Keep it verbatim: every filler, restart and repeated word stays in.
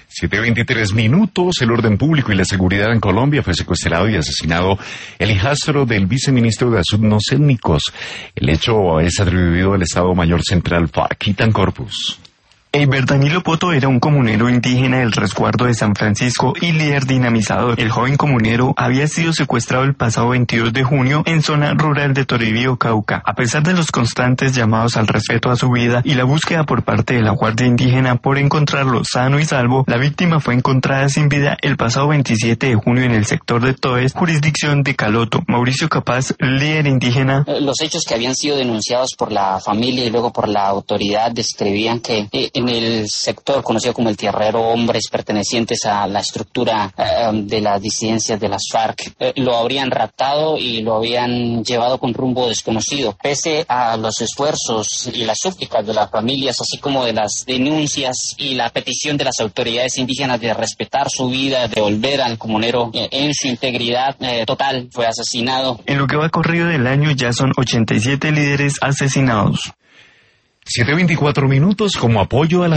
siete veintitrés minutos, el orden público y la seguridad en Colombia. Fue secuestrado y asesinado el hijastro del viceministro de Asuntos Étnicos. El hecho es atribuido al Estado Mayor Central FARC. Quitan Corpus. Eiber Danilo Poto era un comunero indígena del resguardo de San Francisco y líder dinamizador. El joven comunero había sido secuestrado el pasado veintidós de junio en zona rural de Toribío, Cauca. A pesar de los constantes llamados al respeto a su vida y la búsqueda por parte de la Guardia Indígena por encontrarlo sano y salvo, la víctima fue encontrada sin vida el pasado veintisiete de junio en el sector de Toes, jurisdicción de Caloto. Mauricio Capaz, líder indígena. Los hechos que habían sido denunciados por la familia y luego por la autoridad describían que eh, en el sector conocido como el Tierrero, hombres pertenecientes a la estructura eh, de las disidencias de las FARC eh, lo habrían raptado y lo habían llevado con rumbo desconocido. Pese a los esfuerzos y las súplicas de las familias, así como de las denuncias y la petición de las autoridades indígenas de respetar su vida, de volver al comunero eh, en su integridad eh, total, fue asesinado. En lo que va corrido del año ya son ochenta y siete líderes asesinados. siete veinticuatro minutos como apoyo a la